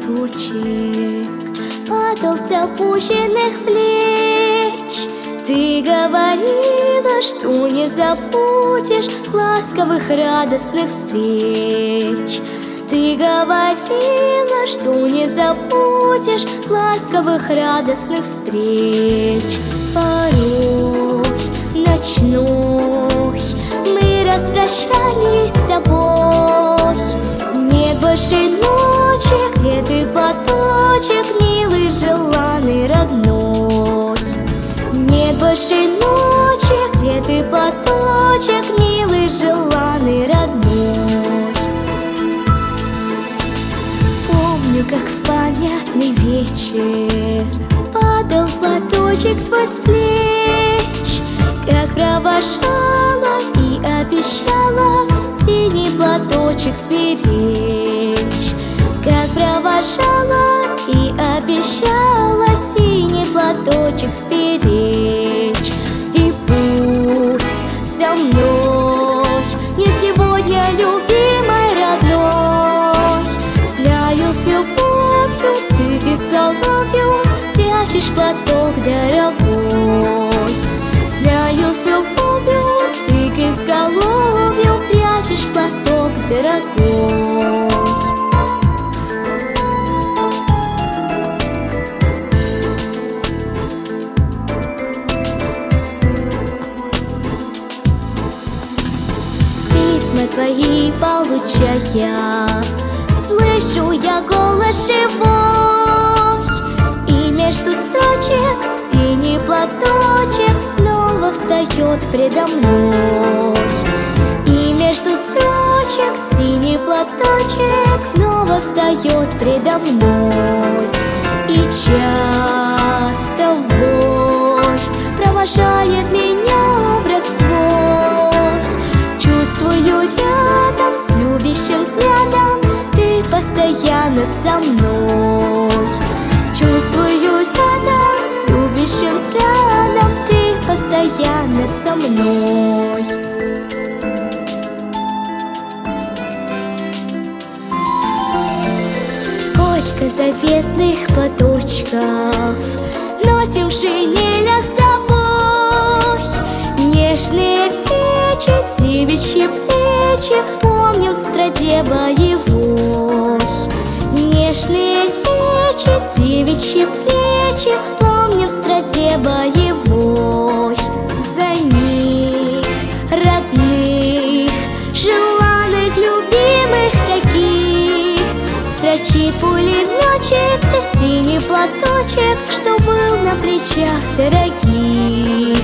платочек падал с опущенных плеч. Ты говорила, что не забудешь ласковых радостных встреч. Ты говорила, что не забудешь ласковых радостных встреч. Порой ночной мы распрощались с тобой. Нет больше ночи, где ты платочек, милый, желанный, родной. Нет больше ночи, где ты платочек, милый, желанный, родной. Помню, как в памятный вечер падал платочек твой с плеч, как провожала и обещала синий платочек сберечь. Как провожала и обещала синий платочек сберечь. И пусть со мной не сегодня, любимой, родной, знаю, с любовью ты изголовью прячешь платок дорогой. Знаю, с любовью ты к изголовью прячешь платок дорогой. Письма твои получая, слышу я голос живой, и между строчек синий платочек снова встает предо мной. И между строчек синий платочек снова встает предо мной. И часто вой провожает меня образ твой. Чувствую рядом с любящим взглядом ты постоянно со мной. Чувствую рядом с любящим взглядом ты постоянно со мной. Сколько заветных платочков носим в шинелях с собой. Нежные речи, девичьи плечи помним в страде боевой. Нежные речи, девичьи плечи помним в страде боевой. За них, родных, желанных, любимых таких, строчит пулеметчик за синий платочек, что был на плечах дорогих.